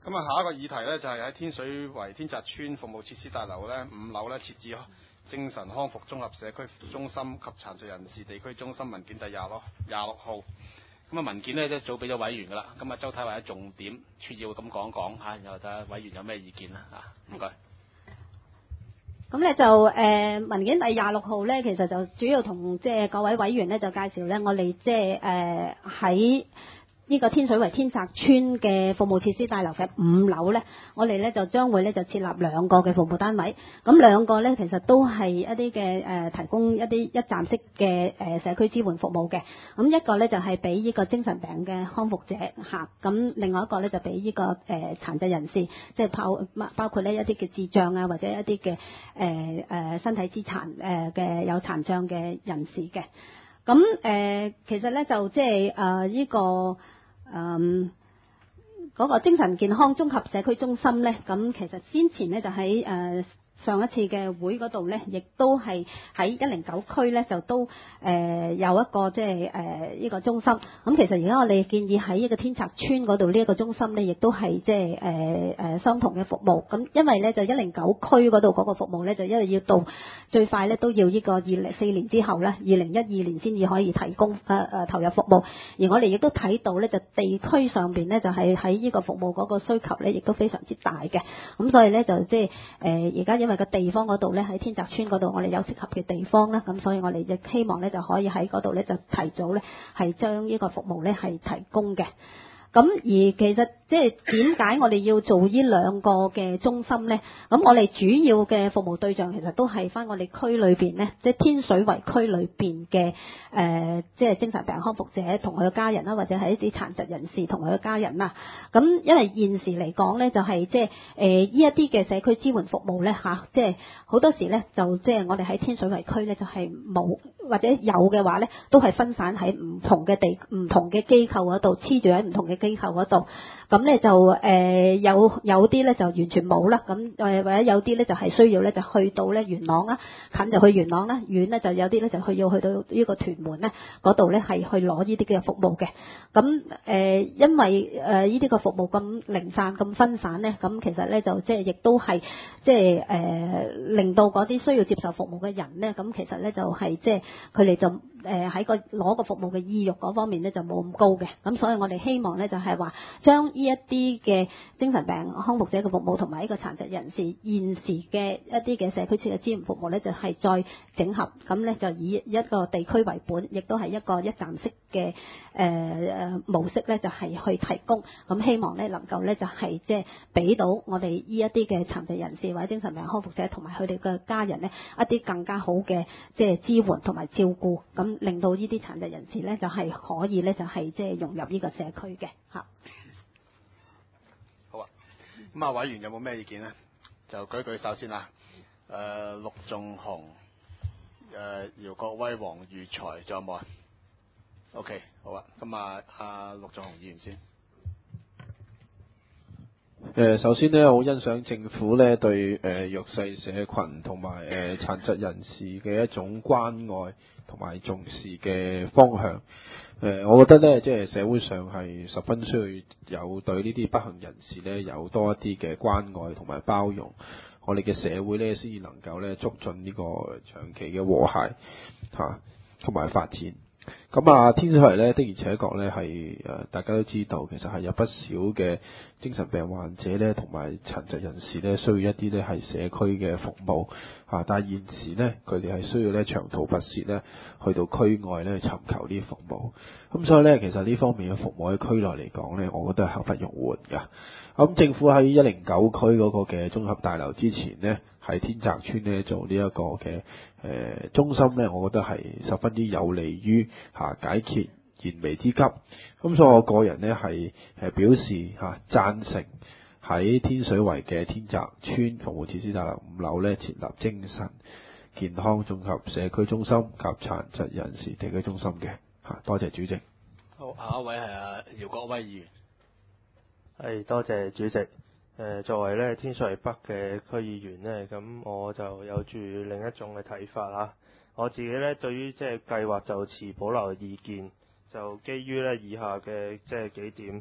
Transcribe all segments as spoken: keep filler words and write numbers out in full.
咁啊，下一個議題呢，就係喺天水圍天澤村服務設施大樓呢五樓呢設置精神康復綜合社區中心及殘疾人士地區中心文件第廿六廿六號。咁啊文件呢，一早俾咗委員噶啦，咁啊周太或者重點撮要咁講講嚇，然後睇下委員有咩意見啦嚇，唔該。 咁咧就誒、呃、文件第廿六號咧，其實就主要同即係各位委員咧就介紹咧，我哋即係誒喺呢個天水圍天澤村嘅服務設施大樓嘅五樓咧，我哋咧就將會咧就設立兩個嘅服務單位。咁兩個咧其實都係一啲嘅誒提供一啲一站式嘅誒社區支援服務嘅。咁一個咧就係俾呢個精神病嘅康復者嚇，咁另外一個咧就俾呢個誒殘疾人士，即係包包括呢一啲嘅智障啊，或者一啲嘅誒誒身體之殘誒嘅有殘障嘅人士嘅。咁誒、呃、其實咧就即係誒呢個。嗯，嗰、那個精神健康綜合社區中心呢，咁其實先前呢，就喺誒、呃、上一次嘅會嗰度呢，亦都係喺一零九區呢，就都誒、呃、有一個即係誒呢個中心。咁其實而家我哋建議喺呢個天澤村嗰度呢一個中心呢，亦都係即係誒誒相同嘅服務。咁因為呢，就一零九區嗰度嗰個服務呢，就因為要到最快呢，都要呢個二零四年之後呢，二零一二年先至可以提供誒誒、呃、投入服務。而我哋亦都睇到呢，就地區上邊呢，就係喺呢個服務嗰個需求呢，亦都非常之大嘅。咁所以呢，就即係誒而家因為個地方嗰度呢，喺天澤村嗰度，我哋有適合嘅地方啦。咁所以我哋亦希望呢，就可以喺嗰度呢，就提早呢，係將呢個服務呢，係提供嘅。咁而其實即係點解我哋要做呢兩個嘅中心呢？咁我哋主要嘅服務對象其實都係翻我哋區裏邊呢，即係天水圍區裏邊嘅誒，即係精神病康復者同佢嘅家人啦，或者係一啲殘疾人士同佢嘅家人啦。咁因為現時嚟講呢，就係即係誒呢一啲嘅社區支援服務呢，嚇，即係好多時呢，就即係我哋喺天水圍區呢，就係冇，或者有嘅話呢，都係分散喺唔同嘅地、唔同嘅機構嗰度，黐住喺唔同嘅機構嗰度。咁咧就誒、呃、有有啲咧就完全冇啦，咁誒或者有啲咧就係需要咧就去到咧元朗啦，近就去元朗啦，遠咧就有啲咧就去要去到呢個屯門咧嗰度咧係去攞呢啲嘅服務嘅。咁誒、呃、因為誒呢啲個服務咁零散咁分散咧，咁其實咧就即係亦都係即係誒令到嗰啲需要接受服務嘅人咧，咁其實咧就係即係佢哋就誒喺、呃、個攞個服務嘅意欲嗰方面咧就冇咁高嘅。咁所以我哋希望咧就係話將呢一啲嘅精神病康復者嘅服務同埋呢個殘疾人士現時嘅一啲嘅社區設嘅支援服務咧，就係再整合，咁咧就以一個地區為本，亦都係一個一站式嘅誒誒模式咧，就係去提供。咁希望咧能夠咧就係即係俾到我哋呢一啲嘅殘疾人士或者精神病康復者同埋佢哋嘅家人咧一啲更加好嘅即係支援同埋照顧，咁令到呢啲殘疾人士咧就係可以咧就係即係融入呢個社區嘅嚇。 好啊，咁啊，委員有冇咩意見呢？就舉舉手先啦。誒、呃，陸頌雄、誒姚國威、黃裕財，仲有冇啊 ？OK， 好啊。咁啊，阿陸頌雄議員先。 誒，首先呢，好欣賞政府呢對誒弱勢社群同埋誒殘疾人士嘅一種關愛同埋重視嘅方向。誒，我覺得呢，即係社會上係十分需要有對呢啲不幸人士呢有多一啲嘅關愛同埋包容，我哋嘅社會呢先至能夠呢促進呢個長期嘅和諧嚇同埋發展。咁啊，天水圍呢的而且確呢係誒，大家都知道，其實係有不少嘅精神病患者呢同埋殘疾人士呢需要一啲呢係社區嘅服務嚇，但係現時呢，佢哋係需要呢長途跋涉呢去到區外呢尋求呢啲服務。咁所以呢，其實呢方面嘅服務喺區內嚟講呢，我覺得係刻不容緩㗎。咁政府喺一零九區嗰個嘅綜合大樓之前呢，喺天澤村呢做呢一個嘅誒、呃、中心呢，我覺得係十分之有利於嚇、啊、解決燃眉之急。咁所以我個人呢係誒表示嚇、啊、贊成喺天水圍嘅天澤村服務設施大樓五樓呢設立精神健康綜合社區中心及殘疾人士地區中心嘅嚇、啊。多謝主席。 好，下一位係阿姚國威議員。 係，多謝主席。誒，作為咧天水圍北嘅區議員呢，咁我就有住另一種嘅睇法啦。我自己咧對於即係計劃就持保留意見，就基於咧以下嘅即係幾點，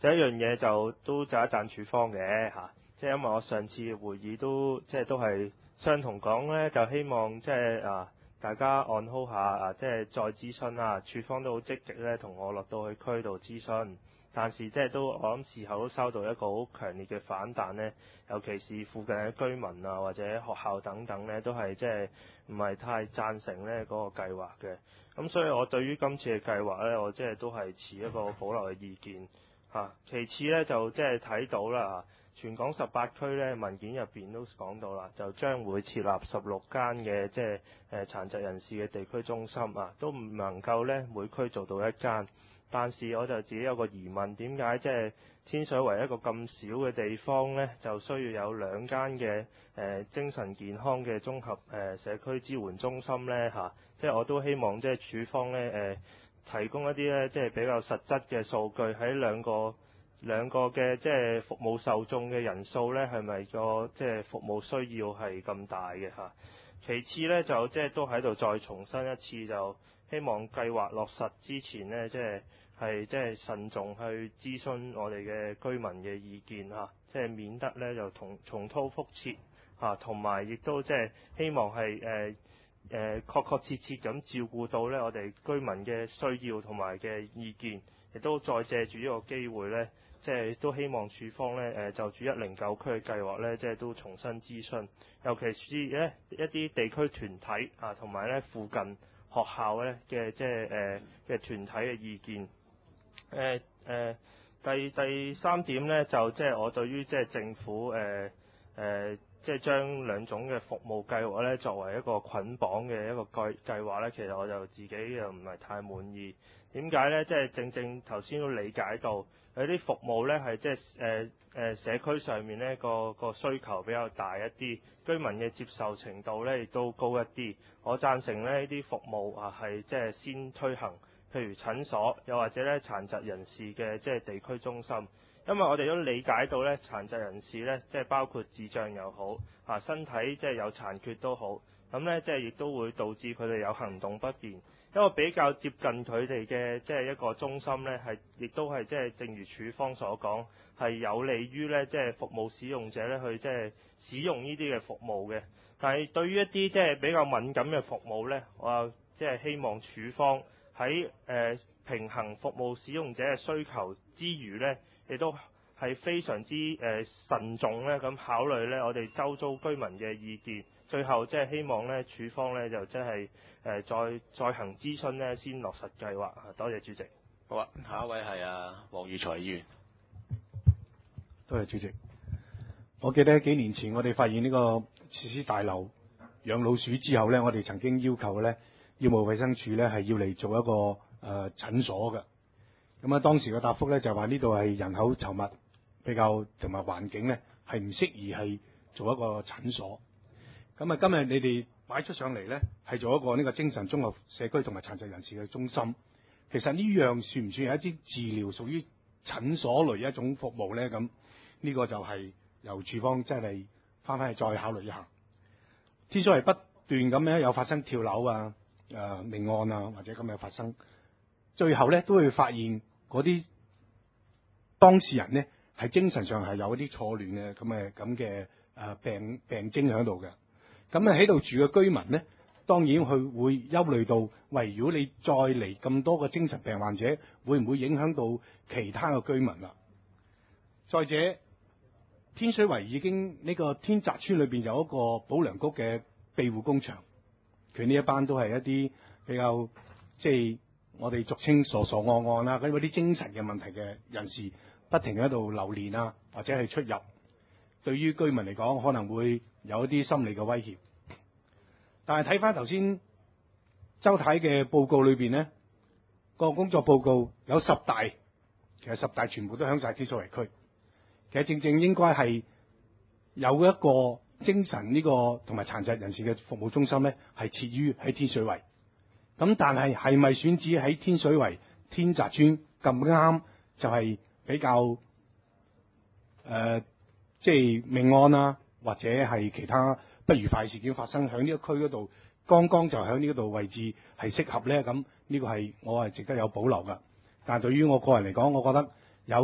第一樣嘢就都就一讚署方嘅嚇，即係因為我上次會議都即係都係相同講呢，就希望即係啊大家按好下啊，即係再諮詢啊，署方都好積極呢，同我落到去區度諮詢。但是即係都我諗事後都收到一個好強烈嘅反彈呢，尤其是附近嘅居民啊或者學校等等呢，都係即係唔係太贊成呢嗰個計劃嘅。咁所以我對於今次嘅計劃呢，我即係都係持一個保留嘅意見嚇。其次呢，就即係睇到啦，全港十八區呢文件入邊都講到啦，就將會設立十六間嘅即係誒殘疾人士嘅地區中心啊，都唔能夠呢每區做到一間。但是我就自己有個疑問，點解即係天水圍一個咁少嘅地方呢，就需要有兩間嘅誒精神健康嘅綜合誒、呃、社區支援中心呢？嚇、啊？即係我都希望即係署方呢誒、呃、提供一啲呢，即係比較實質嘅數據喺兩個兩個嘅即係服務受眾嘅人數呢，係咪個即係服務需要係咁大嘅嚇、啊？其次呢，就即係都喺度再重申一次，就希望計劃落實之前呢，即係。係即係慎重去諮詢我哋嘅居民嘅意見嚇，即係免得咧就同重蹈覆轍嚇，同埋亦都即係希望係誒誒確確切切咁照顧到咧我哋居民嘅需要同埋嘅意見，亦都再借住呢個機會咧，即係都希望署方咧誒就住一零九區嘅計劃咧，即係都重新諮詢，尤其是咧一啲地區團體啊，同埋咧附近學校咧嘅即係誒嘅團體嘅意見。誒誒、呃、第第三點咧，就即係我對於即係政府誒誒、呃呃、即係將兩種嘅服務計劃咧作為一個捆綁嘅一個計計劃咧，其實我就自己又唔係太滿意。點解咧？即係正正頭先都理解到有啲服務咧係即係誒誒社區上面咧個個需求比較大一啲，居民嘅接受程度咧亦都高一啲。我贊成咧呢啲服務啊係即係先推行。譬如診所，又或者咧殘疾人士嘅即係地區中心，因為我哋都理解到咧殘疾人士咧即係包括智障又好啊，身體即係有殘缺都好，咁咧即係亦都會導致佢哋有行動不便。一個比較接近佢哋嘅即係一個中心咧，係亦都係即係正如署方所講，係有利於咧即係服務使用者咧去即係使用呢啲嘅服務嘅。但係對於一啲即係比較敏感嘅服務咧，我即係希望署方喺誒、呃、平衡服務使用者嘅需求之餘呢，亦都係非常之誒、呃、慎重咧咁考慮呢我哋周遭居民嘅意見，最後即係希望呢署方呢就即係誒再再行諮詢呢先落實計劃。多謝主席。 好啊，下一位係啊黃裕財議員。 多謝主席。我記得幾年前我哋發現呢個設施大樓養老鼠之後呢，我哋曾經要求呢。醫務衛生署咧係要嚟做一個誒、呃、診所嘅，咁啊當時嘅答覆咧就話呢度係人口稠密，比較同埋環境咧係唔適宜係做一個診所。咁啊今日你哋擺出上嚟咧係做一個呢個精神綜合社區同埋殘疾人士嘅中心，其實呢樣算唔算係一啲治療屬於診所類一種服務咧？咁呢個就係由署方真係翻返去再考慮一下。天水圍不斷咁樣有發生跳樓啊！誒、呃、命案啊，或者咁樣發生，最後咧都會發現嗰啲當事人呢係精神上係有一啲錯亂嘅咁嘅咁嘅誒病病徵喺度嘅。咁啊喺度住嘅居民呢，當然佢會憂慮到，喂，如果你再嚟咁多個精神病患者，會唔會影響到其他嘅居民啦？再者，天水圍已經呢個天澤村裏邊有一個保良局嘅庇護工場。佢呢一班都係一啲比較即係我哋俗稱傻傻戇戇啦，嗰啲精神嘅問題嘅人士，不停喺度流連啊，或者係出入，對於居民嚟講可能會有一啲心理嘅威脅。但係睇翻頭先周太嘅報告裏邊呢，個工作報告有十大，其實十大全部都響晒天水圍區。其實正正應該係有一個精神呢個同埋殘疾人士嘅服務中心呢，係設於喺天水圍。咁但係係咪選址喺天水圍天澤村咁啱？就係比較誒，即、呃、係、就是、命案啊，或者係其他不愉快事件發生喺呢個區嗰度，剛剛就喺呢度位置係適合呢。咁呢個係我係值得有保留噶。但係對於我個人嚟講，我覺得有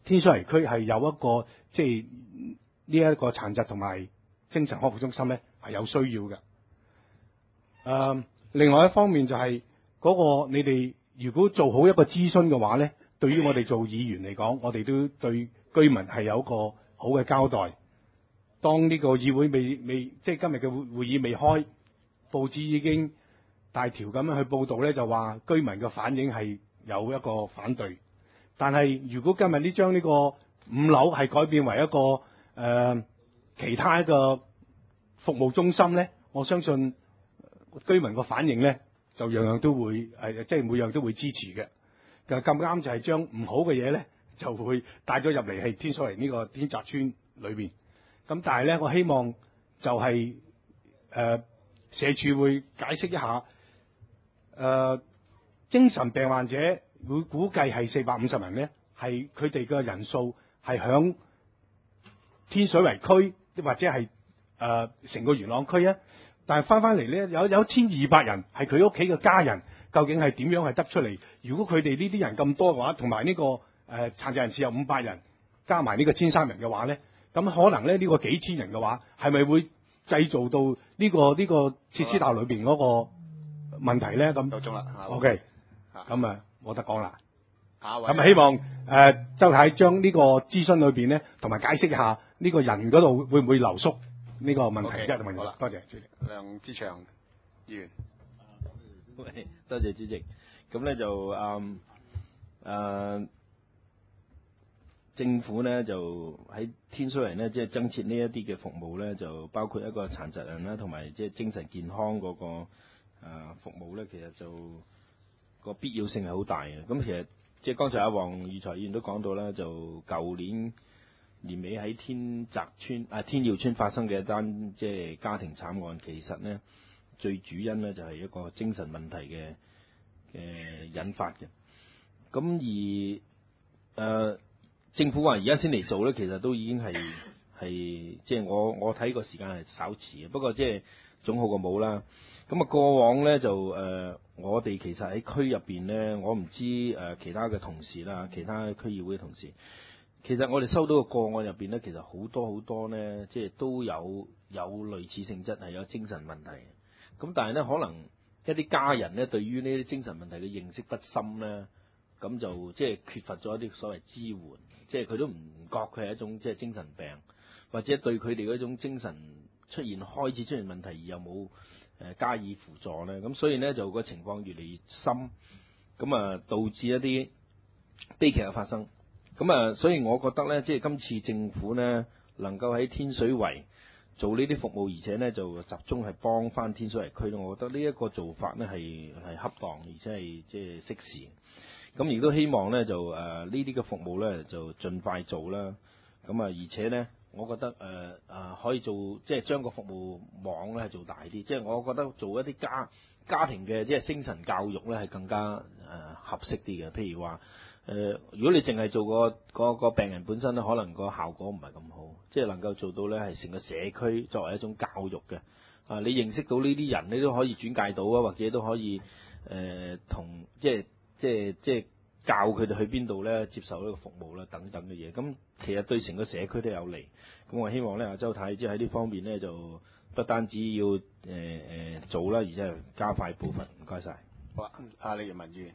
天水圍區係有一個即係呢一個殘疾同埋精神康復中心咧係有需要嘅。誒、呃，另外一方面就係嗰個你哋如果做好一個諮詢嘅話咧，對於我哋做議員嚟講，我哋都對居民係有一個好嘅交代。當呢個議會未未即係今日嘅會會議未開，報紙已經大條咁樣去報導咧，就話居民嘅反應係有一個反對。但係如果今日呢將呢個五樓係改變為一個誒、呃、其他一個服務中心咧，我相信居民個反應咧就樣樣都會係即係每樣都會支持嘅。咁啱就係將唔好嘅嘢咧就會帶咗入嚟係天水圍呢個天澤村裏邊。咁但係咧，我希望就係、是、誒、呃、社署會解釋一下誒、呃、精神病患者會估計係四百五十人咧，係佢哋嘅人數係響天水圍區或者係誒成個元朗區啊。但係翻翻嚟咧，有有千二百人係佢屋企嘅家人，究竟係點樣係得出嚟？如果佢哋呢啲人咁多嘅話，同埋呢個誒殘疾人士有五百人，加埋呢個千三人嘅話咧？咁可能咧呢、這個幾千人嘅話，係咪會製造到呢、這個呢、這個設施大樓裏邊嗰個問題咧？咁夠鐘啦 ，OK，咁啊冇得講啦。 下一位咁啊希望誒、呃、周太將呢個諮詢裏邊咧，同埋解釋一下呢個人嗰度會唔會留宿呢個問題啫。問題好啦，多謝主席。 梁志祥議員。 喂，多謝主席。咁咧就誒誒。嗯呃政府咧就喺天水圍咧，即係增設呢一啲嘅服務咧，就包括一個殘疾人啦，同埋即係精神健康嗰個誒服務咧，其實就個必要性係好大嘅。咁其實即係剛才阿黃裕財議員都講到啦，就舊年年尾喺天澤村啊天耀村發生嘅一單即係家庭慘案，其實咧最主因咧就係一個精神問題嘅嘅引發嘅。咁而誒。呃政府話而家先嚟做咧，其實都已經係係即係我我睇個時間係稍遲嘅，不過即係總好過冇啦。咁啊過往咧就誒、呃，我哋其實喺區入邊咧，我唔知誒、呃、其他嘅同事啦，其他區議會嘅同事，其實我哋收到嘅個案入邊咧，其實好多好多咧，即係都有有類似性質係有精神問題。咁但係咧，可能一啲家人咧對於呢啲精神問題嘅認識不深咧，咁就即係缺乏咗一啲所謂支援。即係佢都唔覺佢係一種即係精神病，或者對佢哋嗰種精神出現開始出現問題而又冇誒加以輔助咧，咁所以咧就個情況越嚟越深，咁啊導致一啲悲劇嘅發生。咁啊，所以我覺得咧，即係今次政府咧能夠喺天水圍做呢啲服務，而且咧就集中係幫翻天水圍區咧，我覺得呢一個做法咧係係恰當，而且係即係適時。咁亦都希望咧就誒呢啲嘅服務咧就盡快做啦。咁啊，而且咧，我覺得誒誒、呃、可以做即係將個服務網咧係做大啲。即係我覺得做一啲家家庭嘅即係精神教育咧係更加誒、呃、合適啲嘅。譬如話誒、呃，如果你淨係做個個個病人本身咧，可能個效果唔係咁好。即係能夠做到咧係成個社區作為一種教育嘅。啊，你認識到呢啲人，你都可以轉介到啊，或者都可以誒、呃、同即係。即係即係教佢哋去邊度咧，接受呢個服務啦，等等嘅嘢。咁其實對成個社區都有利。咁我希望咧，阿周太即係喺呢方面咧，就不單止要誒誒、呃、做啦，而且係加快步伐。唔該晒。 好啊，阿李文議員。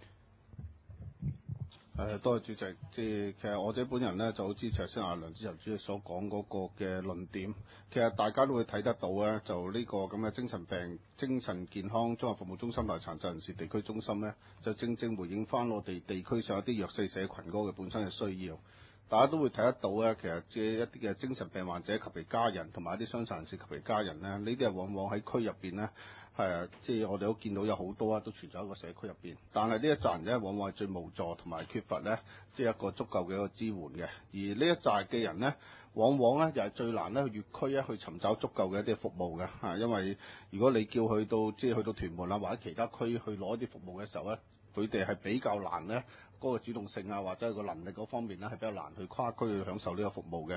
誒，多謝主席。即係其實我自己本人咧就好支持頭先阿梁志祥主席所講嗰個嘅論點。其實大家都會睇得到咧，就呢個咁嘅精神病、精神健康綜合服務中心同埋殘疾人士地區中心咧，就正正回應翻我哋地區上一啲弱勢社群嗰個本身嘅需要。大家都會睇得到咧，其實即係一啲嘅精神病患者及其家人，同埋一啲傷殘人士及其家人咧，呢啲係往往喺區入邊咧。係啊，即係我哋都見到有好多啊，都存在喺個社區入邊。但係呢一紮人咧，往往係最無助同埋缺乏咧，即係一個足夠嘅一個支援嘅。而呢一紮嘅人咧，往往咧又係最難咧去粵區咧去尋找足夠嘅一啲服務嘅嚇。因為如果你叫佢到即係去到屯門啊或者其他區去攞一啲服務嘅時候咧，佢哋係比較難咧。嗰個主動性啊，或者係個能力嗰方面咧，係比較難去跨區去享受呢個服務嘅。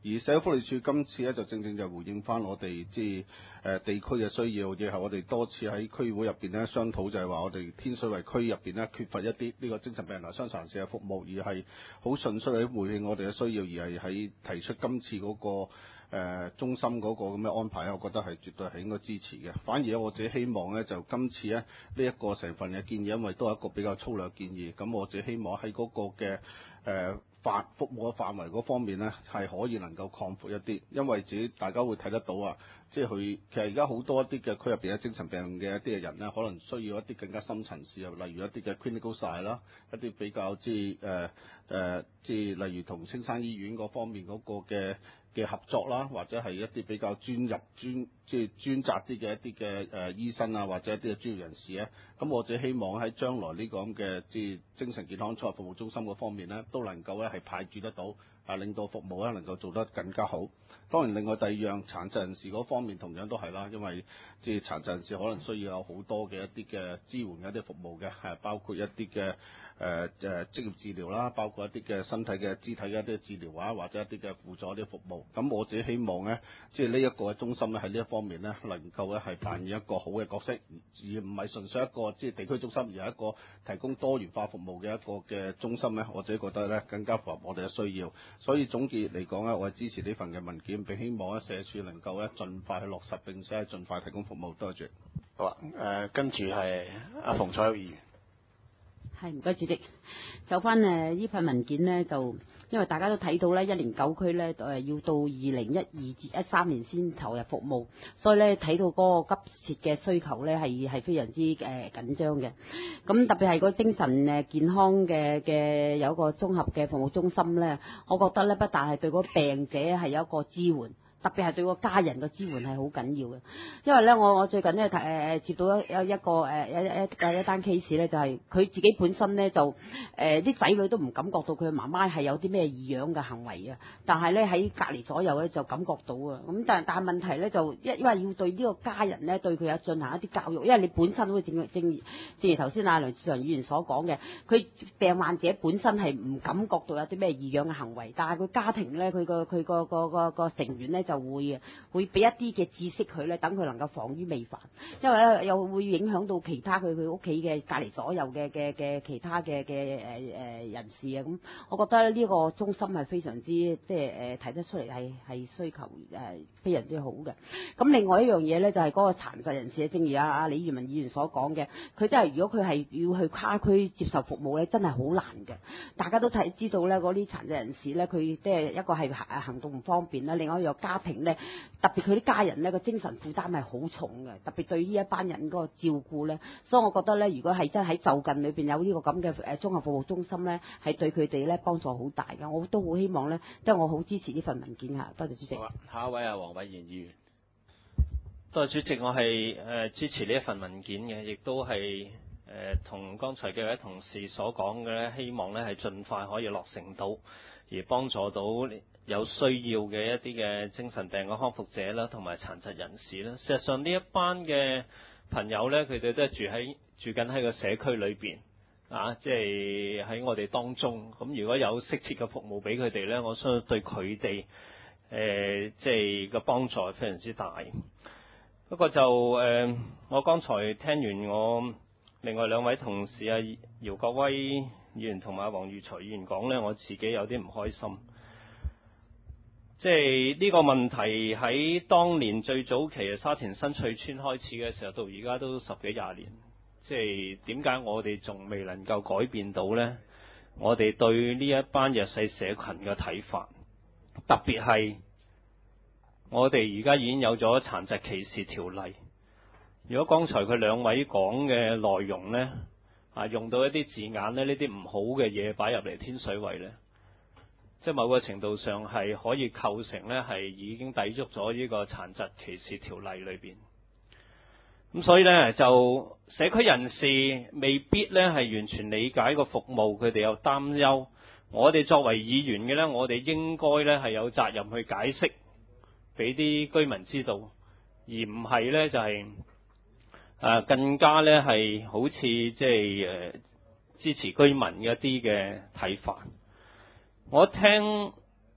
而社會福利署今次咧就正正就回應翻我哋即係誒地區嘅需要，亦係我哋多次喺區議會入邊咧商討，就係話我哋天水圍區入邊咧缺乏一啲呢個精神病人同傷殘人士嘅服務，而係好迅速喺回應我哋嘅需要，而係喺提出今次嗰、個。誒、呃、中心嗰個咁嘅安排，我覺得係絕對係應該支持嘅。反而我自己希望咧，就今次咧呢一、這個成份嘅建議，因為都係一個比較粗略嘅建議，咁我自己希望喺嗰個嘅誒範服務嘅範圍嗰方面咧，係可以能夠擴闊一啲，因為自己大家會睇得到啊，即係佢其實而家好多一啲嘅區入邊嘅精神病嘅一啲嘅人咧，可能需要一啲更加深層次啊，例如一啲嘅 clinical side 啦，一啲比較即係誒誒，即係例如同青山醫院嗰方面嗰個嘅。嘅合作啦，或者係一啲比較專入專即係專責啲嘅一啲嘅誒醫生啊，或者一啲嘅專業人士咧，咁我只希望喺將來呢個咁嘅即係精神健康綜合服務中心嗰方面咧，都能夠咧係派駐得到，啊令到服務咧能夠做得更加好。當然，另外第二樣殘疾人士嗰方面同樣都係啦，因為即係殘疾人士可能需要有好多嘅一啲嘅支援嘅一啲服務嘅，係包括一啲嘅。誒誒職業治療啦，包括一啲嘅身體嘅肢體嘅一啲治療啊，或者一啲嘅輔助一啲服務。咁我自己希望咧，即係呢一個中心咧喺呢一方面咧，能夠咧係扮演一個好嘅角色，而唔係純粹一個即係地區中心，而係一個提供多元化服務嘅一個嘅中心咧。我自己覺得咧更加符合我哋嘅需要。所以總結嚟講咧，我係支持呢份嘅文件，並希望咧社署能夠咧盡快去落實，並且係盡快提供服務。多謝。 好啊，誒、呃、跟住係阿馮彩玉議員。 係唔該主席，就翻誒呢份文件呢，就因為大家都睇到咧，一年九區咧誒要到二零一二至一三年先投入服務，所以咧睇到嗰個急切嘅需求咧係係非常之誒緊張嘅。咁特別係個精神誒健康嘅嘅有一個綜合嘅服務中心咧，我覺得咧不但係對嗰個病者係有一個支援。特別係對個家人嘅支援係好緊要嘅，因為咧我我最近咧誒誒接到一有一個誒一一一單 case 咧，就係佢自己本身咧就誒啲仔女都唔感覺到佢媽媽係有啲咩異樣嘅行為啊，但係咧喺隔離左右咧就感覺到啊，咁但但係問題咧就因因為要對呢個家人咧對佢有進行一啲教育，因為你本身好似正正正如頭先阿梁志祥議員所講嘅，佢病患者本身係唔感覺到有啲咩異樣嘅行為，但係佢家庭咧佢個佢個個個個成員咧就會嘅，會俾一啲嘅知識佢咧，等佢能夠防於未範。因為咧又會影響到其他佢佢屋企嘅隔離左右嘅嘅嘅其他嘅嘅誒誒人士啊。咁我覺得呢個中心係非常之即係誒提得出嚟係係需求誒、呃、非常之好嘅。咁另外一樣嘢咧就係、是、嗰個殘疾人士，正如阿阿李元文議員所講嘅，佢真係如果佢係要去跨區接受服務咧，真係好難嘅。大家都睇知道咧，嗰啲殘疾人士咧，佢即係一個係行行動唔方便啦，另外一個家庭咧，特別佢啲家人咧個精神負擔係好重嘅，特別對呢一班人嗰個照顧咧，所以我覺得咧，如果係真係喺就近裏邊有呢個咁嘅誒綜合服務中心咧，係對佢哋咧幫助好大嘅。我都好希望咧，即係我好支持呢份文件嚇。多謝主席。 好啊，下一位係黃偉賢議員。 多謝主席，我係誒支持呢一份文件嘅，亦都係誒同剛才嘅位同事所講嘅咧，希望咧係盡快可以落成到，而幫助到有需要嘅一啲嘅精神病嘅康復者啦，同埋殘疾人士啦。事實上呢一班嘅朋友咧，佢哋都係住喺住緊喺個社區裏邊啊，即係喺我哋當中。咁如果有適切嘅服務俾佢哋咧，我相信對佢哋誒即係個幫助係非常之大。不過就誒、呃，我剛才聽完我另外兩位同事啊，姚國威議員同埋黃裕財議員講咧，我自己有啲唔開心。即係呢個問題喺當年最早期嘅沙田新翠村開始嘅時候，到而家都十幾廿年。即係點解我哋仲未能夠改變到呢？我哋對呢一班弱勢社群嘅睇法，特別係我哋而家已經有咗殘疾歧視條例。如果剛才佢兩位講嘅內容呢，啊用到一啲字眼呢，呢啲唔好嘅嘢擺入嚟天水圍呢，即係某個程度上係可以構成呢係已經抵觸咗呢個殘疾歧視條例裏邊。咁所以呢，就社區人士未必呢係完全理解個服務，佢哋有擔憂。我哋作為議員嘅呢，我哋應該呢係有責任去解釋俾啲居民知道，而唔係呢就係、是、誒、呃、更加呢係好似即係誒支持居民嘅一啲嘅睇法。我聽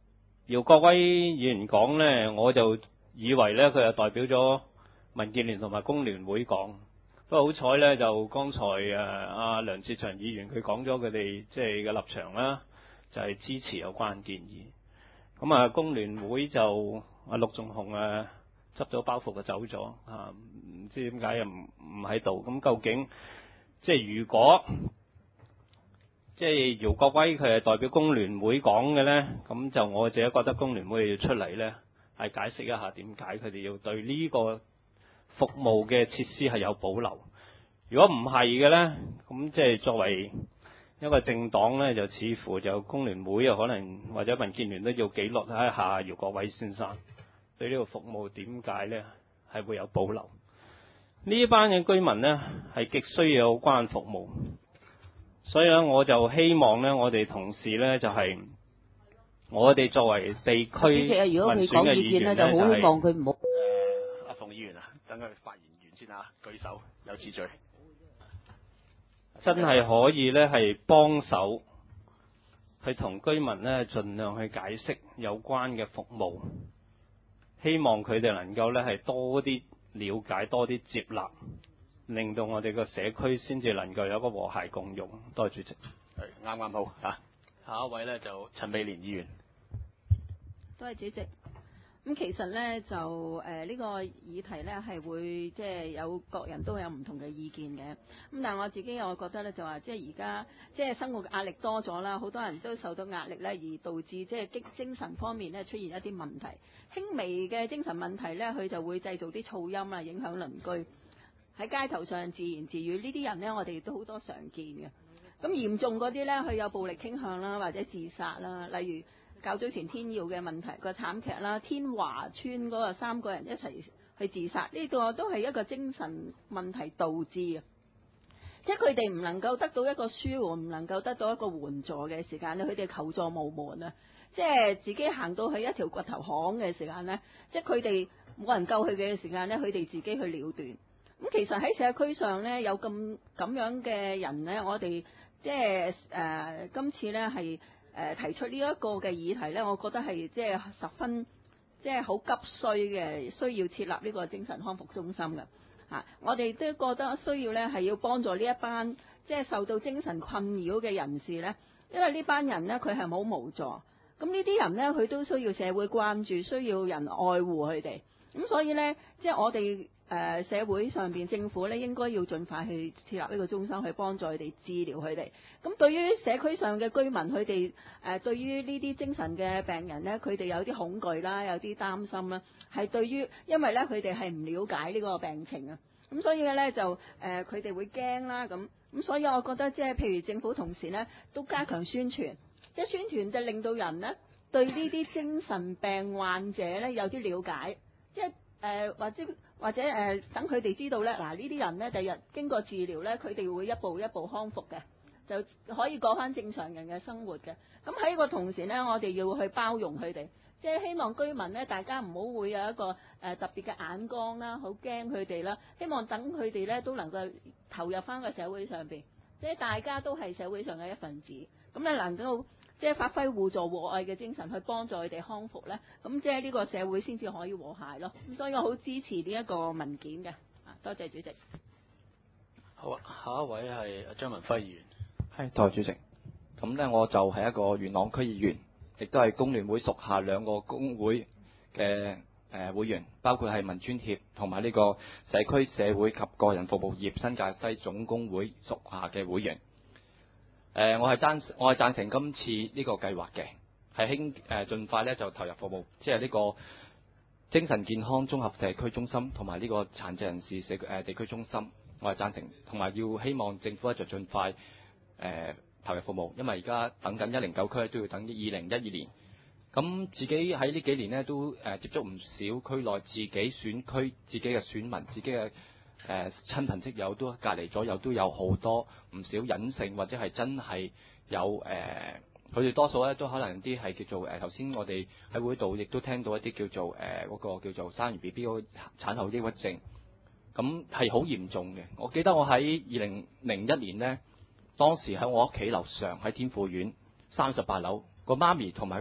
姚國威議員講呢，我就以為呢，佢係代表咗民建聯同埋工聯會講。不過好彩呢，就剛才誒阿梁志祥議員佢講咗佢哋即係嘅立場啦，就係、是、支持有關建議。咁啊，工聯會就阿陸頌雄誒執咗包袱就走咗啊，唔知點解又唔唔喺度。咁究竟即係如果即係姚國威佢係代表工聯會講嘅呢，咁就我自己覺得工聯會要出嚟呢，係解釋一下點解佢哋要對呢個服務嘅設施係有保留。如果唔係嘅呢，咁即係作為一個政黨呢，就似乎就工聯會啊，可能或者民建聯都要記錄一下姚國威先生對呢個服務點解呢係會有保留。呢班嘅居民呢，係極需要有關服務，所以咧我就希望呢，我哋同事呢，就係、是、我哋作為地區民選嘅議員呢，就好希望佢唔好。誒， 阿馮議員啊，等佢發言完先啊，舉手有次序。 真係可以呢，係幫手去同居民呢，盡量去解釋有關嘅服務，希望佢哋能夠呢，係多啲了解，多啲接納，令到我哋個社區先至能夠有一個和諧共用。多謝主席。 係啱啱好啊！下一位呢，就陳美蓮議員。 多謝主席。咁其實咧就誒呢、呃這個議題咧係會即係有各人都有唔同嘅意見嘅。咁但係我自己我覺得咧就話即係而家即係生活嘅壓力多咗啦，好多人都受到壓力咧，而導致即係精精神方面咧出現一啲問題。輕微嘅精神問題咧，佢就會製造啲噪音啊，影響鄰居喺街頭上自言自語。呢啲人咧，我哋都好多常見嘅。咁嚴重嗰啲咧，佢有暴力傾向啦，或者自殺啦，例如較早前天耀嘅問題個慘劇啦，天華村嗰個三個人一齊去自殺，呢個都係一個精神問題導致嘅，即係佢哋唔能夠得到一個舒緩，唔能夠得到一個援助嘅時間咧，佢哋求助無門啊！即係自己行到去一條掘頭巷嘅時間咧，即係佢哋冇人救佢嘅時間咧，佢哋自己去了斷。咁其實喺社區上咧有咁咁樣嘅人咧，我哋即係誒、呃、今次咧係。誒提出呢一個嘅議題呢，我覺得係即係十分即係好急需嘅，需要設立呢個精神康復中心嘅嚇、啊。我哋都覺得需要呢係要幫助呢一班即係受到精神困擾嘅人士呢，因為呢班人呢，佢係好無助，咁呢啲人呢，佢都需要社會關注，需要人愛護佢哋。咁所以呢，即係我哋。誒、呃、社會上邊政府咧應該要盡快去設立呢個中心，去幫助佢哋治療佢哋。咁對於社區上嘅居民，佢哋誒對於呢啲精神嘅病人咧，佢哋有啲恐懼啦，有啲擔心啦，係對於因為咧佢哋係唔了解呢個病情啊，咁所以咧就誒佢哋會驚啦咁。咁所以我覺得即係譬如政府同時咧都加強宣傳，即係宣傳就令到人咧對呢啲精神病患者咧有啲了解，即係。誒、呃、或者或者誒、呃、等佢哋知道咧，嗱呢啲人咧第日經過治療咧，佢哋會一步一步康復嘅，就可以過翻正常人嘅生活嘅。咁喺個同時咧，我哋要去包容佢哋，即係希望居民咧，大家唔好會有一個誒、呃、特別嘅眼光啦，好驚佢哋啦。希望等佢哋咧都能夠投入翻個社會上邊，即係大家都係社會上嘅一份子，咁咧能夠。即係發揮互助互愛嘅精神去幫助佢哋康復咧，咁即係呢個社會先至可以和諧咯。咁所以我好支持呢一個文件嘅。啊，多謝主席。 好啊，下一位係張文輝議員。 係，多謝主席。咁咧我就係一個元朗區議員，亦都係工聯會屬下兩個工會嘅誒會員，包括係民專協同埋呢個社區社會及個人服務業新界西總工會屬下嘅會員。誒、呃，我係贊我係贊成今次呢個計劃嘅，係興誒盡快咧就投入服務，即係呢個精神健康綜合社區中心同埋呢個殘疾人士社誒、呃、地區中心，我係贊成，同埋要希望政府咧就盡快誒、呃、投入服務，因為而家等緊一零九區都要等二零一二年，咁自己喺呢幾年呢，都誒、呃、接觸唔少區內自己選區自己嘅選民自己嘅。誒、呃、親朋戚友都隔離左右都有好多唔少隱性或者係真係有誒，佢、呃、哋多數咧都可能啲係叫做誒頭先我哋喺會度亦都聽到一啲叫做誒嗰、呃那個叫做生完 B B 嗰個產後抑鬱症，咁係好嚴重嘅。我記得我喺二零零一年呢，當時喺我屋企樓上喺天富苑三十八樓個媽咪同埋個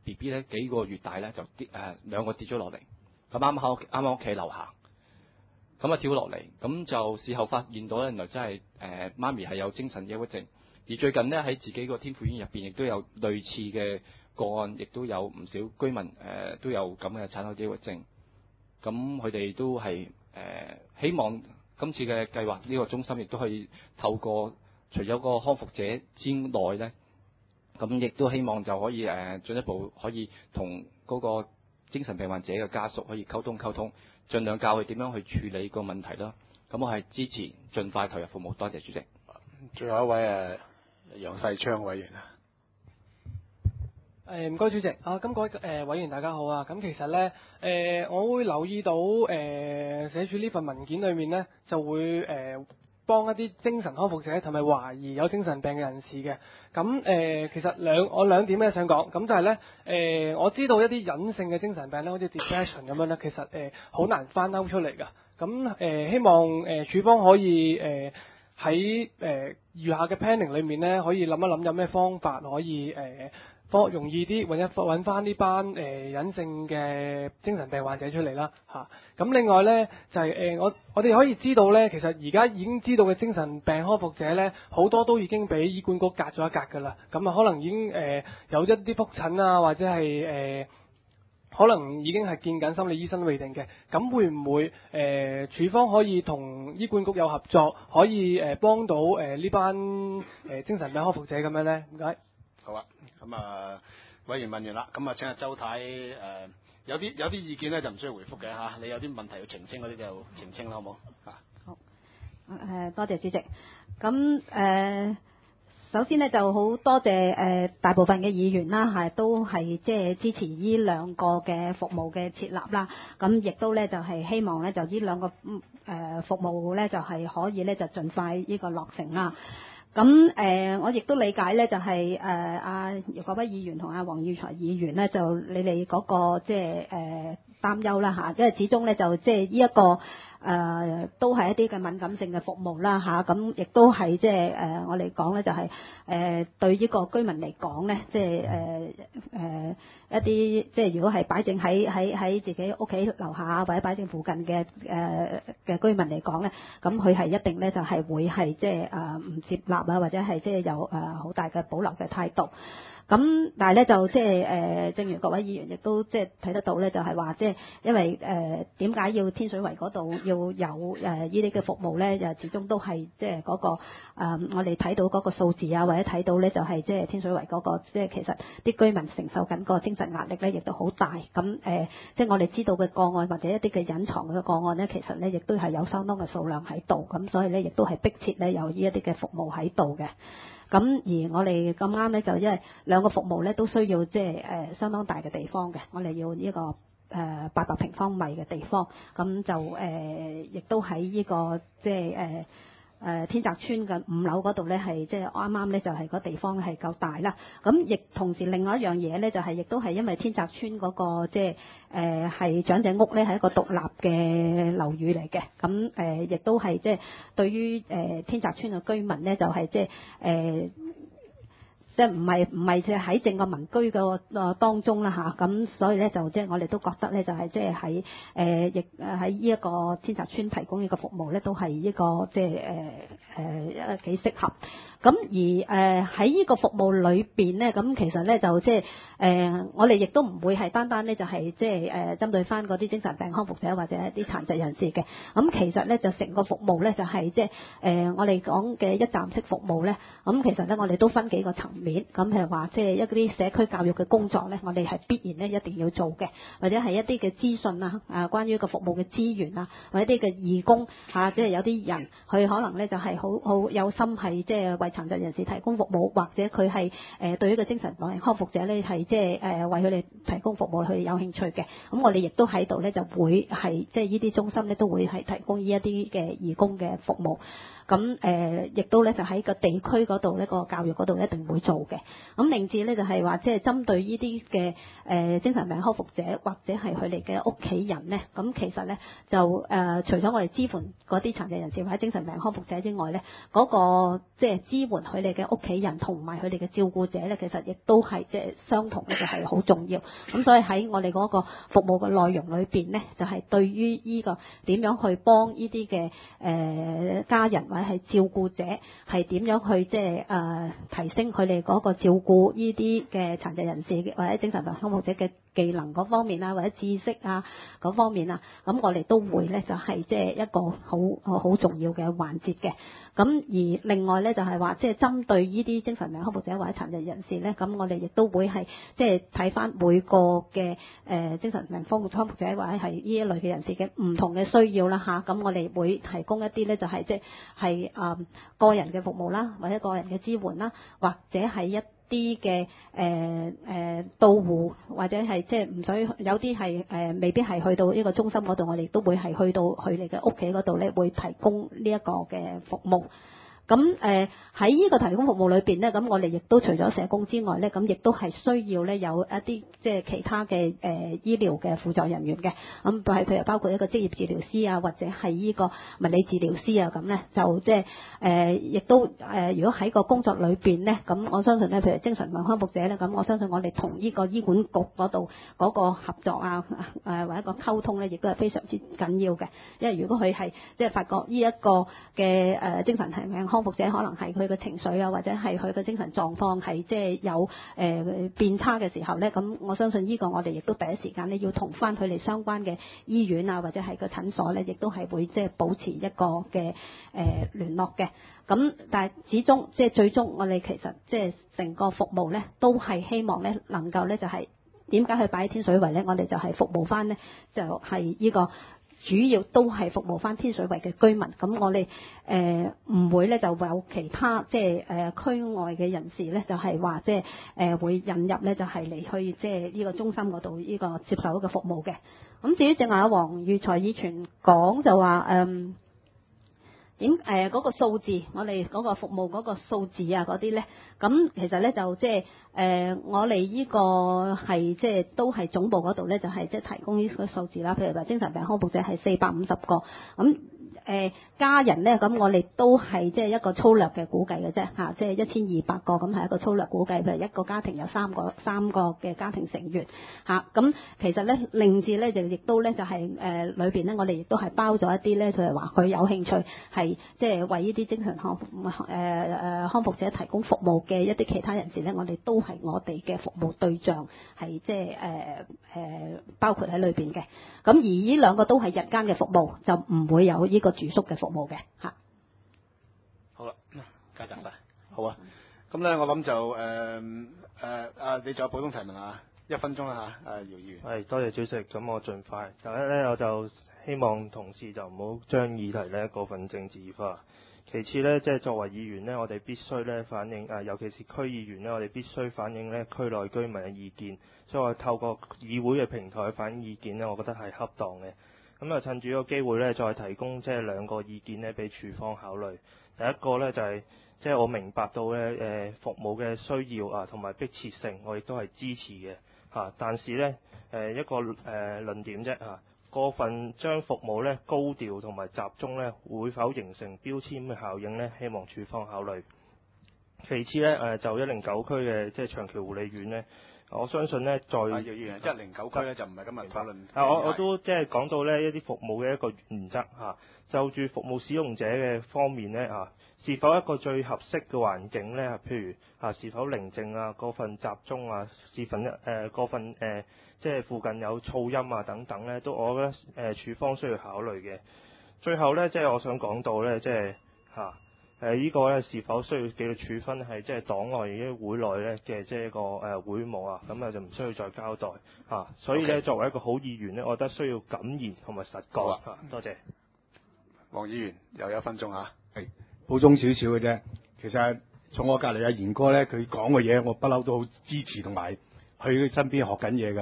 B B 咧幾個月大咧就跌誒兩個跌咗落嚟，咁啱喺啱啱屋企樓下，咁啊跳落嚟，咁就事後發現到咧原來真係誒、呃、媽咪係有精神抑鬱症，而最近咧喺自己個天賦醫院入邊亦都有類似嘅個案，亦都有唔少居民誒、呃、都有咁嘅產後抑鬱症，咁佢哋都係誒、呃、希望今次嘅計劃呢個中心亦都可以透過除咗個康復者之內咧。咁亦都希望就可以誒進一步可以同嗰個精神病患者嘅家屬可以溝通溝通，盡量教佢點樣去處理個問題啦。咁我係支持盡快投入服務，多謝主席。 最後一位誒楊世昌委員啊。 誒唔該主席啊，咁各位誒委員大家好啊。咁其實咧誒、呃，我會留意到誒寫住呢份文件裏面咧就會誒。呃幫一啲精神康復者同埋懷疑有精神病嘅人士嘅，咁誒、呃、其實兩我兩點咧想講，咁就係咧誒我知道一啲隱性嘅精神病咧，好似 depression 咁樣咧，其實誒好、呃、難翻勾出嚟㗎，咁誒、呃、希望誒、呃、處方可以誒喺誒餘下嘅 planning 裏面咧，可以諗一諗有咩方法可以誒。呃方容易啲揾一揾翻呢班誒、呃、隱性嘅精神病患者出嚟啦嚇。咁、啊、另外呢，就係、是、誒、呃、我我哋可以知道呢，其實而家已經知道嘅精神病康復者呢，好多都已經俾醫管局隔咗一格㗎啦。咁啊可能已經誒、呃、有一啲覆診啊，或者係誒、呃、可能已經係見緊心理醫生未定嘅。咁會唔會誒、呃、處方可以同醫管局有合作，可以誒、呃、幫到誒呢、呃、班誒、呃、精神病康復者咁樣呢？唔該。 好啊，咁啊，委員問完啦，咁啊請阿周太誒、呃、有啲有啲意見咧就唔需要回覆嘅嚇，你有啲問題要澄清嗰啲就澄清啦，好冇啊？ 好，誒、呃、多謝主席。咁誒、呃、首先呢，就好多謝誒、呃、大部分嘅議員啦，係都係即係支持呢兩個嘅服務嘅設立啦。咁亦都咧就係、是、希望咧就呢兩個誒、呃、服務咧就係、是、可以咧就盡快呢個落成啦。咁誒、呃，我亦都理解咧，就係誒阿姚國威議員同阿黃耀才議員咧，就你哋嗰、那個即係誒擔憂啦嚇，因為始終咧就即係呢一個誒、呃、都係一啲嘅敏感性嘅服務啦嚇，咁、啊、亦都係即係誒我哋講咧就係、是、誒、呃、對呢個居民嚟講咧，即係誒誒一啲即係如果係擺正喺喺喺自己屋企樓下或者擺正附近嘅誒嘅居民嚟講咧，咁佢係一定咧就係會係即係誒唔接納啊，或者係即係有誒好大嘅保留嘅態度。咁但係咧就即係誒，正如各位議員亦都即係睇得到咧，就係話即係因為誒點解要天水圍嗰度要有誒呢啲嘅服務咧？就始終都係即係嗰個誒、呃，我哋睇到嗰個數字啊，或者睇到咧就係即係天水圍嗰、嗰個即係其實啲居民承受緊個精神壓力咧，亦都好大。咁誒、呃，即係我哋知道嘅個案或者一啲嘅隱藏嘅個案咧，其實咧亦都係有相當嘅數量喺度。咁所以咧亦都係迫切咧有呢一啲嘅服務喺度嘅。咁而我哋咁啱咧，就因為兩個服務咧都需要即係誒相當大嘅地方嘅，我哋要呢、這個誒八百平方米嘅地方，咁就誒亦、呃、都喺呢、這個即係誒誒天澤村嘅五樓嗰度咧，係即係啱啱咧就係、是、個地方係夠大啦。咁亦同時另外一樣嘢咧，就係、是、亦都係因為天澤村嗰、那個即係誒係長者屋咧，係一個獨立嘅樓宇嚟嘅。咁誒亦都係即係對於誒、呃、天澤村嘅居民咧，就係即係誒。即係唔係唔係即係喺整個民居嘅誒當中啦嚇，咁所以咧就即係我哋都覺得咧就係即係喺誒亦誒喺呢一個天澤村提供呢個服務咧，都係呢個即係誒誒幾適合。咁而誒喺呢個服務裏邊咧，咁其實咧就即係誒我哋亦都唔會係單單咧就係即係誒針對翻嗰啲精神病康復者或者一啲殘疾人士嘅。咁其實咧就成個服務咧就係即係誒我哋講嘅一站式服務咧，咁其實咧我哋都分幾個層面。咁譬如話即係一啲社區教育嘅工作咧，我哋係必然咧一定要做嘅，或者係一啲嘅資訊啊，誒關於個服務嘅資源啊，或者啲嘅義工嚇，即係有啲人佢可能咧就係好好有心係即係為殘疾人士提供服務，或者佢係誒對於個精神病康復者咧係即係誒為佢哋提供服務佢有興趣嘅。咁我哋亦都喺度咧就會係即係呢啲中心咧都會係提供呢一啲嘅義工嘅服務。咁誒亦都咧就喺個地區嗰度呢個教育嗰度一定會做做嘅。咁另至咧就係話即係針對呢啲嘅誒精神病康復者或者係佢哋嘅屋企人咧，咁其實咧就誒、呃、除咗我哋支援嗰啲殘疾人士或者精神病康復者之外咧，嗰、個即係支援佢哋嘅屋企人同埋佢哋嘅照顧者咧，其實亦都係即係相同咧，就係好重要。咁所以喺我哋嗰個服務嘅內容裏邊咧，就係、是、對於呢個點樣去幫呢啲嘅誒家人或者係照顧者係點樣去即係誒提升佢哋嗰個照顧呢啲嘅殘疾人士或者精神病康復者嘅技能嗰方面啊，或者知識啊嗰方面啊，咁我哋都會咧就係即係一個好好重要嘅環節嘅。咁而另外咧就係話即係針對呢啲精神病康復者或者殘疾人士咧，咁我哋亦都會係即係睇翻每個嘅誒、呃、精神病康復康復者或者係呢一類嘅人士嘅唔同嘅需要啦吓，咁我哋會提供一啲咧就係即係係誒個人嘅服務啦，或者個人嘅支援啦，或者係一啲嘅誒誒到戶或者係即係唔使有啲係誒未必係去到呢個中心嗰度，我哋都會係去到佢哋嘅屋企嗰度咧，會提供呢一個嘅服務。咁誒喺呢個提供服務裏邊咧，咁我哋亦都除咗社工之外咧，咁亦都係需要咧有一啲即係其他嘅誒、呃、醫療嘅輔助人員嘅，咁係譬如包括一個職業治療師啊，或者係呢個物理治療師啊，咁咧就即係誒亦都誒、呃，如果喺個工作裏邊咧，咁我相信咧，譬如精神病康復者咧，咁我相信我哋同呢個醫管局嗰度嗰個合作啊，誒、呃、或者一個溝通咧，亦都係非常之緊要嘅，因為如果佢係即係發覺呢一個嘅誒、呃、精神病康復者可能係佢嘅情緒啊，或者係佢嘅精神狀況係即係有誒、呃、變差嘅時候咧，咁我相信呢個我哋亦都第一時間咧要同翻佢哋相關嘅醫院啊，或者係個診所咧，亦都係會即係保持一個嘅誒、呃、聯絡嘅。咁但係始終即係最終我哋其實即係成個服務咧，都係希望咧能夠咧就係點解去擺喺天水圍咧？我哋就係服務翻咧，就係、是、呢個。主要都係服務翻天水圍嘅居民，咁我哋誒唔會咧就有其他即係誒區外嘅人士咧，就係話即係誒會引入咧，就係嚟去即係呢個中心嗰度呢個接受一個服務嘅。咁至於正話阿黃裕財議員講就話誒點誒嗰個數字，我哋嗰個服務嗰個數字啊嗰啲咧，咁其實咧就即係誒我哋呢個係即係都係總部嗰度咧，就係即係提供呢個數字啦。譬如話精神病康復者係四百五十個，咁誒家人咧，咁我哋都係即係一個粗略嘅估計嘅啫嚇，即係一千二百個，咁係一個粗略估計。譬如一個家庭有三個三個嘅家庭成員嚇，咁其實咧另至咧就亦都咧就係誒裏邊咧，我哋亦都係包咗一啲咧，就係話佢有興趣係即係為呢啲精神康誒誒康復者提供服務嘅一啲其他人士咧，我哋都係我哋嘅服務對象，係即係誒誒包括喺裏邊嘅。咁而呢兩個都係日間嘅服務，就唔會有呢個住宿嘅服務嘅嚇。 好啦，加集晒，好啊。咁咧，我諗就誒誒啊，你仲有補充提問啊？一分鐘啦嚇，啊姚議員。 係，多謝主席。咁我盡快。第一咧，我就希望同事就唔好將議題咧過分政治化。其次咧，即係作為議員咧，我哋必須咧反映啊，尤其是區議員咧，我哋必須反映咧區內居民嘅意見。所以我透過議會嘅平台反映意見咧，我覺得係恰當嘅。咁啊，趁住個機會咧，再提供即係兩個意見咧，俾處方考慮。第一個咧就係、是、即係我明白到咧誒、呃、服務嘅需要啊，同埋迫切性，我亦都係支持嘅嚇、啊。但是咧誒、呃、一個誒、呃、論點啫嚇。過分將服務咧高調同埋集中咧，會否形成標籤嘅效應咧？希望處方考慮。其次咧，誒就一零九區嘅即係長期護理院咧，我相信咧在一零九區咧就唔係今日討論。 啊，我我都即係講到咧一啲服務嘅一個原則嚇、啊，就住服務使用者嘅方面咧嚇，是否一個最合適嘅環境咧？譬如啊，是否寧靜啊、過分集中啊、是否誒、呃、過分誒？呃即係附近有噪音啊等等咧，都我覺得誒、呃、處方需要考慮嘅。最後咧，即係我想講到咧，即係嚇誒呢個咧是否需要紀律處分係即係黨內嘅會內咧嘅即係一個誒、呃、會務啊，咁啊就唔需要再交代嚇、啊。所以咧， Okay. 作為一個好議員咧，我覺得需要敢言同埋實幹啊。多謝。 黃議員又有一分鐘嚇， 係補充少少嘅啫。其實從我隔離阿賢哥咧，佢講嘅嘢，我不嬲都好支持同埋去佢身邊學緊嘢㗎。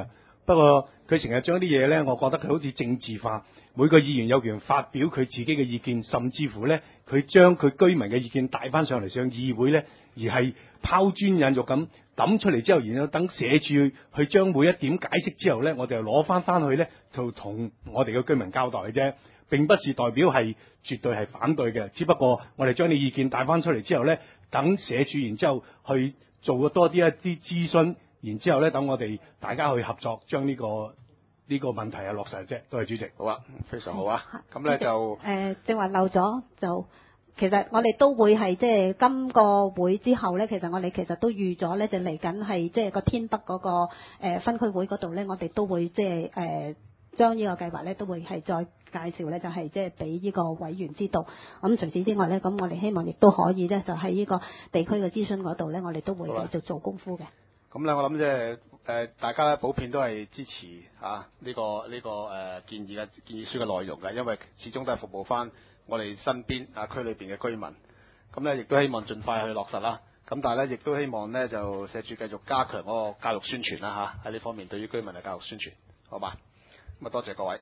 不過佢成日將啲嘢呢，我覺得佢好似政治化。每個議員有權發表佢自己嘅意見，甚至乎呢，佢將佢居民嘅意見帶翻上嚟上議會呢，而係拋磚引玉咁抌出嚟之後，然後等社署去將每一點解釋之後呢，我哋就攞翻翻去呢，就同我哋嘅居民交代嘅啫。並不是代表係絕對係反對嘅，只不過我哋將啲意見帶翻出嚟之後呢，等社署然之後去做多啲一啲諮詢，然之後呢，等我哋大家去合作，將呢、這個呢、這個問題係落實啫。多謝主席。 好啊，非常好啊。咁咧就誒，正話漏咗就。其實我哋都會係即係今個會之後咧，其實我哋其實都預咗咧，就嚟緊係即係個天北嗰、那個誒、呃、分區會嗰度咧，我哋都會即係誒將呢個計劃咧，都會係再介紹咧，就係即係俾呢個委員知道。咁除此之外咧，咁我哋希望亦都可以咧，就喺呢個地區嘅諮詢嗰度咧，我哋都會繼續做功夫嘅。 咁咧，我諗即係誒大家咧普遍都係支持嚇呢、啊這個呢、這個誒、呃、建議嘅建議書嘅內容嘅，因為始終都係服務翻我哋身邊啊區裏邊嘅居民。咁咧亦都希望盡快去落實啦。咁但係咧亦都希望咧就社署繼續加強嗰個教育宣傳啦嚇，喺呢方面對於居民嘅教育宣傳，好嘛？咁啊多謝各位。